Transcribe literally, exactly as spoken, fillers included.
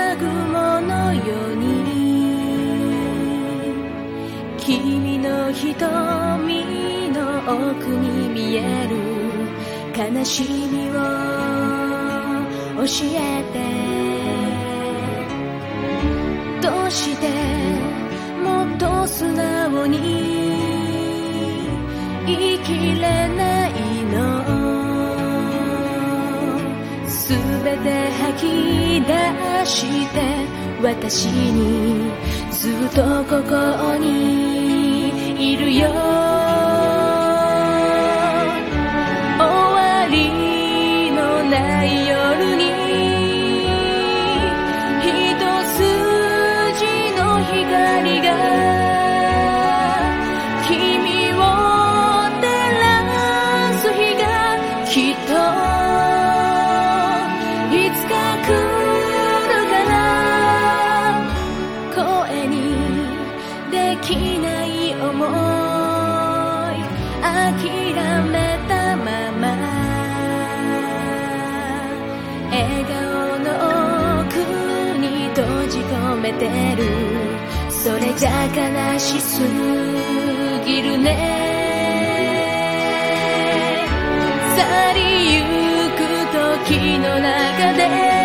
雨雲のように君の瞳の奥に見える悲しみを教えて、どうしてもっと素直に生きれないの、すべて吐き出して私にずっとここにいるよ。終わりのない夜に一筋の光が君を照らす日がきっといつか来るから、声にできない想い諦めたまま、笑顔の奥に閉じ込めてる、それじゃ悲しすぎるね。去りゆく時の中で